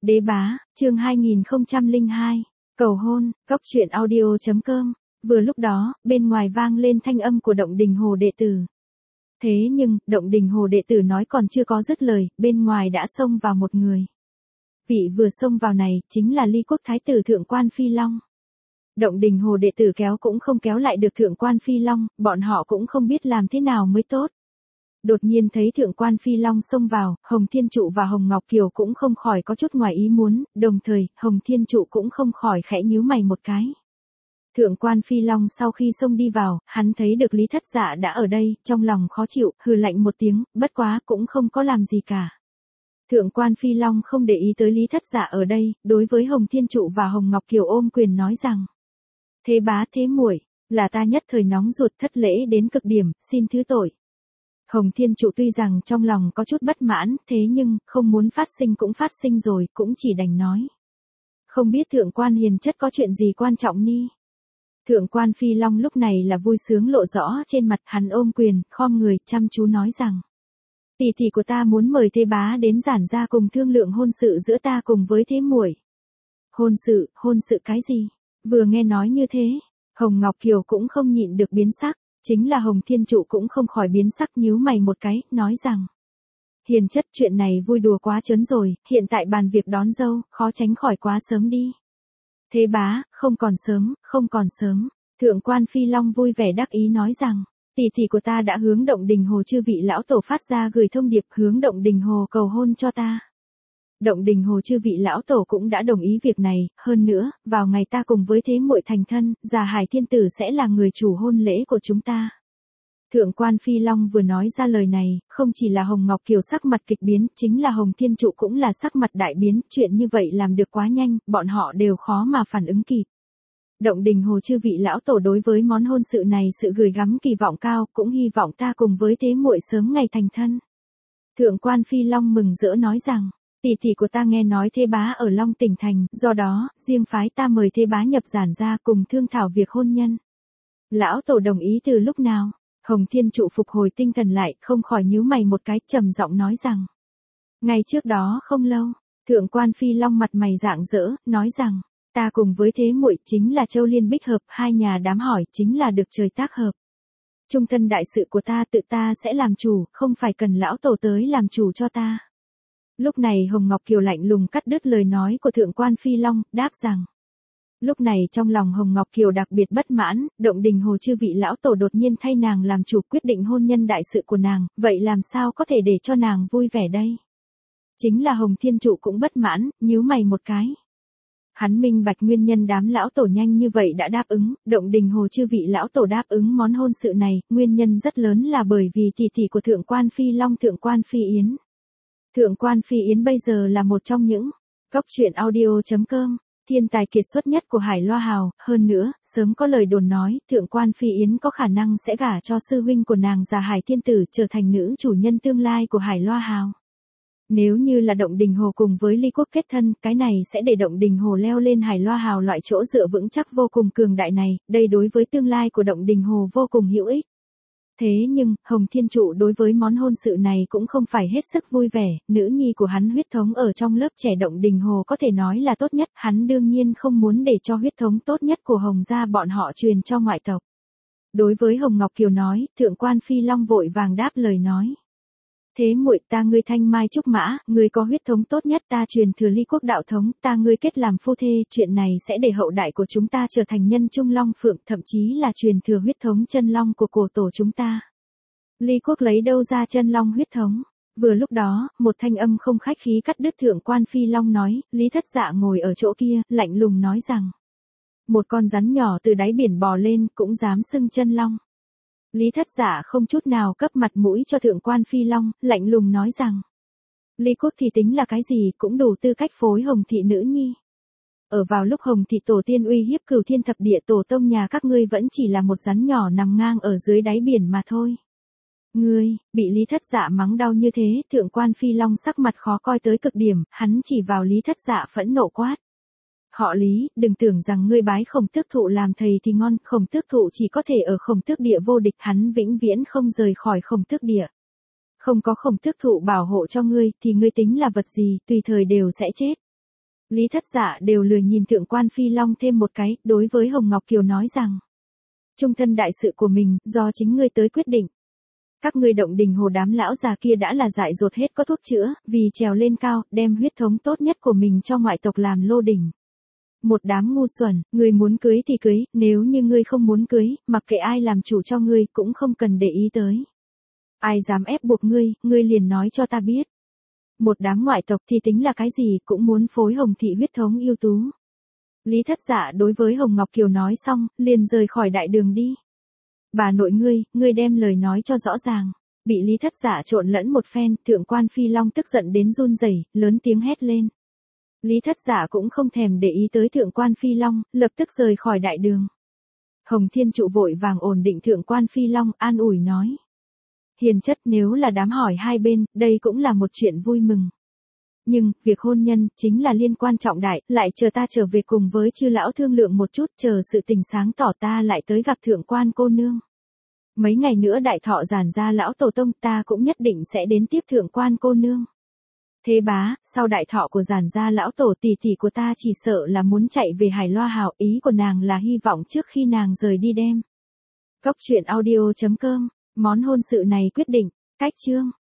Đế bá, chương 2002, cầu hôn, cóc truyện audio.com. Vừa lúc đó, bên ngoài vang lên thanh âm của Động Đình Hồ đệ tử. Thế nhưng, Động Đình Hồ đệ tử nói còn chưa có dứt lời, bên ngoài đã xông vào một người. Vị vừa xông vào này, chính là Ly Quốc Thái tử Thượng Quan Phi Long. Động Đình Hồ đệ tử kéo cũng không kéo lại được Thượng Quan Phi Long, bọn họ cũng không biết làm thế nào mới tốt. Đột nhiên thấy Thượng Quan Phi Long xông vào, Hồng Thiên Trụ và Hồng Ngọc Kiều cũng không khỏi có chút ngoài ý muốn, đồng thời, Hồng Thiên Trụ cũng không khỏi khẽ nhíu mày một cái. Thượng Quan Phi Long sau khi xông đi vào, hắn thấy được Lý Thất Dạ đã ở đây, trong lòng khó chịu, hừ lạnh một tiếng, bất quá cũng không có làm gì cả. Thượng Quan Phi Long không để ý tới Lý Thất Dạ ở đây, đối với Hồng Thiên Trụ và Hồng Ngọc Kiều ôm quyền nói rằng: Thế bá thế muội, là ta nhất thời nóng ruột thất lễ đến cực điểm, xin thứ tội. Hồng Thiên Trụ tuy rằng trong lòng có chút bất mãn, thế nhưng, không muốn phát sinh cũng phát sinh rồi, cũng chỉ đành nói. Không biết Thượng Quan hiền chất có chuyện gì quan trọng ni? Thượng Quan Phi Long lúc này là vui sướng lộ rõ trên mặt, hắn ôm quyền, khom người, chăm chú nói rằng: Tỷ tỷ của ta muốn mời Thế bá đến giản gia cùng thương lượng hôn sự giữa ta cùng với Thế muội. Hôn sự cái gì? Vừa nghe nói như thế, Hồng Ngọc Kiều cũng không nhịn được biến sắc. Chính là Hồng Thiên Trụ cũng không khỏi biến sắc, nhíu mày một cái, nói rằng: Hiền chất, chuyện này vui đùa quá trớn rồi, hiện tại bàn việc đón dâu, khó tránh khỏi quá sớm đi. Thế bá, không còn sớm. Thượng Quan Phi Long vui vẻ đắc ý nói rằng: Tỷ tỷ của ta đã hướng Động Đình Hồ chư vị lão tổ phát ra gửi thông điệp, hướng Động Đình Hồ cầu hôn cho ta. Động Đình Hồ chư vị lão tổ cũng đã đồng ý việc này, hơn nữa, vào ngày ta cùng với Thế muội thành thân, Già Hải Thiên Tử sẽ là người chủ hôn lễ của chúng ta. Thượng Quan Phi Long vừa nói ra lời này, không chỉ là Hồng Ngọc Kiều sắc mặt kịch biến, chính là Hồng Thiên Trụ cũng là sắc mặt đại biến, chuyện như vậy làm được quá nhanh, bọn họ đều khó mà phản ứng kịp. Động Đình Hồ chư vị lão tổ đối với món hôn sự này sự gửi gắm kỳ vọng cao, cũng hy vọng ta cùng với Thế muội sớm ngày thành thân. Thượng Quan Phi Long mừng rỡ nói rằng: Tỷ tỷ của ta nghe nói Thế bá ở Long Tỉnh Thành, do đó, riêng phái ta mời Thế bá nhập giản gia cùng thương thảo việc hôn nhân. Lão tổ đồng ý từ lúc nào? Hồng Thiên Trụ phục hồi tinh thần lại, không khỏi nhíu mày một cái, trầm giọng nói rằng: Ngay trước đó không lâu, Thượng Quan Phi Long mặt mày rạng rỡ, nói rằng: Ta cùng với Thế muội chính là Châu Liên Bích hợp, hai nhà đám hỏi chính là được trời tác hợp. Trung thân đại sự của ta tự ta sẽ làm chủ, không phải cần lão tổ tới làm chủ cho ta. Lúc này Hồng Ngọc Kiều lạnh lùng cắt đứt lời nói của Thượng Quan Phi Long, đáp rằng. Lúc này trong lòng Hồng Ngọc Kiều đặc biệt bất mãn, Động Đình Hồ chư vị lão tổ đột nhiên thay nàng làm chủ quyết định hôn nhân đại sự của nàng, vậy làm sao có thể để cho nàng vui vẻ đây? Chính là Hồng Thiên Trụ cũng bất mãn, nhíu mày một cái. Hắn minh bạch nguyên nhân đám lão tổ nhanh như vậy đã đáp ứng, Động Đình Hồ chư vị lão tổ đáp ứng món hôn sự này, nguyên nhân rất lớn là bởi vì tỷ tỷ của Thượng Quan Phi Long Thượng Quan Phi Yến. Thượng Quan Phi Yến bây giờ là một trong những cóc truyện audio.com, thiên tài kiệt xuất nhất của Hải Loa Hào, hơn nữa, sớm có lời đồn nói, Thượng Quan Phi Yến có khả năng sẽ gả cho sư huynh của nàng Già Hải Thiên Tử trở thành nữ chủ nhân tương lai của Hải Loa Hào. Nếu như là Động Đình Hồ cùng với Ly Quốc kết thân, cái này sẽ để Động Đình Hồ leo lên Hải Loa Hào loại chỗ dựa vững chắc vô cùng cường đại này, đây đối với tương lai của Động Đình Hồ vô cùng hữu ích. Thế nhưng, Hồng Thiên Trụ đối với món hôn sự này cũng không phải hết sức vui vẻ, nữ nhi của hắn huyết thống ở trong lớp trẻ Động Đình Hồ có thể nói là tốt nhất, hắn đương nhiên không muốn để cho huyết thống tốt nhất của Hồng gia bọn họ truyền cho ngoại tộc. Đối với Hồng Ngọc Kiều nói, Thượng Quan Phi Long vội vàng đáp lời nói. Thế muội, ta ngươi thanh mai trúc mã, ngươi có huyết thống tốt nhất, ta truyền thừa Ly Quốc đạo thống, ta ngươi kết làm phu thê, chuyện này sẽ để hậu đại của chúng ta trở thành nhân trung long phượng, thậm chí là truyền thừa huyết thống chân long của cổ tổ chúng ta. Ly Quốc lấy đâu ra chân long huyết thống? Vừa lúc đó, một thanh âm không khách khí cắt đứt Thượng Quan Phi Long nói, Lý Thất Dạ ngồi ở chỗ kia, lạnh lùng nói rằng: Một con rắn nhỏ từ đáy biển bò lên, cũng dám xưng chân long. Lý Thất Dạ không chút nào cấp mặt mũi cho Thượng Quan Phi Long, lạnh lùng nói rằng: Ly Quốc thì tính là cái gì, cũng đủ tư cách phối Hồng thị nữ nhi. Ở vào lúc Hồng thị tổ tiên uy hiếp cửu thiên thập địa tổ tông nhà các ngươi vẫn chỉ là một rắn nhỏ nằm ngang ở dưới đáy biển mà thôi. Ngươi, bị Lý Thất Dạ mắng đau như thế, Thượng Quan Phi Long sắc mặt khó coi tới cực điểm, hắn chỉ vào Lý Thất Dạ phẫn nộ quát. Họ Lý, đừng tưởng rằng ngươi bái Khổng Tước Thụ làm thầy thì ngon, Khổng Tước Thụ chỉ có thể ở Khổng Tước Địa vô địch, hắn vĩnh viễn không rời khỏi Khổng Tước Địa. Không có Khổng Tước Thụ bảo hộ cho ngươi, thì ngươi tính là vật gì, tùy thời đều sẽ chết. Lý Thất Dạ đều lười nhìn Thượng quan Phi Long thêm một cái, đối với Hồng Ngọc Kiều nói rằng. Trung thân đại sự của mình, do chính ngươi tới quyết định. Các ngươi Động Đình Hồ đám lão già kia đã là dại dột hết có thuốc chữa, vì trèo lên cao, đem huyết thống tốt nhất của mình cho ngoại tộc làm lô đỉnh. Một đám ngu xuẩn, ngươi muốn cưới thì cưới, nếu như ngươi không muốn cưới, mặc kệ ai làm chủ cho ngươi cũng không cần để ý tới. Ai dám ép buộc ngươi liền nói cho ta biết. Một đám ngoại tộc thì tính là cái gì cũng muốn phối Hồng thị huyết thống ưu tú. Lý Thất Dạ đối với Hồng Ngọc Kiều nói xong, liền rời khỏi đại đường đi. Bà nội ngươi đem lời nói cho rõ ràng. Bị Lý Thất Dạ trộn lẫn một phen, Thượng quan Phi Long tức giận đến run rẩy, lớn tiếng hét lên. Lý Thất Dạ cũng không thèm để ý tới Thượng quan Phi Long, lập tức rời khỏi đại đường. Hồng Thiên Trụ vội vàng ổn định Thượng quan Phi Long, an ủi nói. Hiền chất, nếu là đám hỏi hai bên, đây cũng là một chuyện vui mừng. Nhưng, việc hôn nhân, chính là liên quan trọng đại, lại chờ ta trở về cùng với chư lão thương lượng một chút, chờ sự tình sáng tỏ ta lại tới gặp Thượng quan cô nương. Mấy ngày nữa đại thọ giản gia lão tổ tông ta cũng nhất định sẽ đến tiếp Thượng quan cô nương. Thế bá, sau đại thọ của giản gia lão tổ tỷ tỷ của ta chỉ sợ là muốn chạy về Hải Loa Hào, ý của nàng là hy vọng trước khi nàng rời đi đem. Góc truyện audio.com, món hôn sự này quyết định, cách chương.